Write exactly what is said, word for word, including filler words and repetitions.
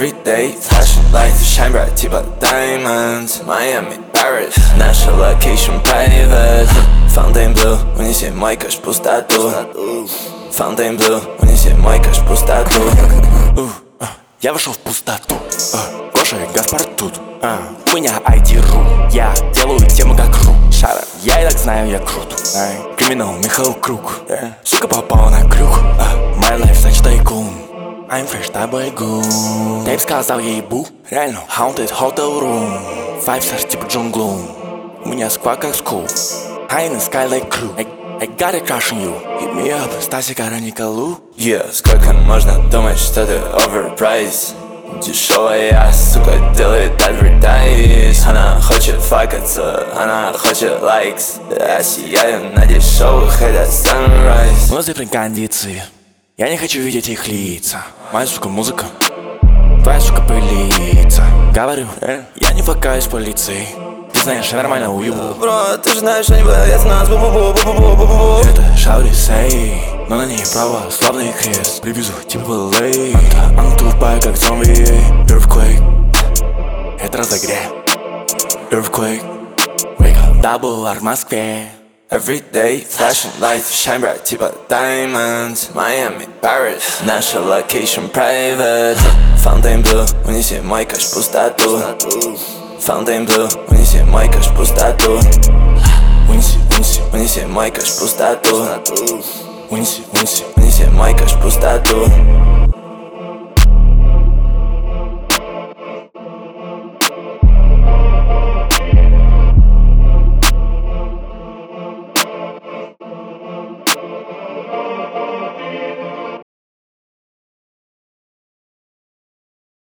Everyday flashing lights shine bright типа diamonds. Miami, Paris, наша location private. Fountain blue, унеси мой кэш в пустоту. Fountain blue, унеси мой кэш в пустоту. Я вошел в пустоту. Гоша и Гаспар тут. У меня ай ди-ру. Я делаю тему как ру. Шара, я и так знаю, я крут. Криминал Михаил Круг. Сука попала на крюк. My life such tycoon. I'm fresh, тобой гун. Тейп сказал ей бу. Реально, haunted hotel room. Five stars типа Джон Глум. У меня сквад как скул. High in the sky like crew. I, I got a crush on you. Hit me up, Стасик Араникалу. Yeah, сколько можно думать, что ты overpriced? Дешевая, сука, делает advertise. Она хочет факаться, она хочет likes. Я сияю на дешевых, это sunrise. Музы при кондиции. Я не хочу видеть их лица. Моя, сука, музыка. Твоя, сука, пылится. Говорю, я не факаюсь полицией. Ты знаешь, я нормально уебу. Бро, ты же знаешь, они боятся нас. Бу-бу-бу-бу-бу-бу-бу. Это Шаури Сей, но на ней православный крест. Привезу типа в эл эй. Анта, она тупая, как зомби. Earthquake, это разогрев. Earthquake, wake up, double R в Москве. Everyday flashing lights shine bright типа diamonds. Miami, Paris, наша location private. Fountain blue, унеси мой кэш в пустоту. Fountain blue, унеси мой кэш в пустоту. Унеси, унеси, Унеси мой кэш в пустоту. унеси, унеси. Унеси мой кэш в пустоту.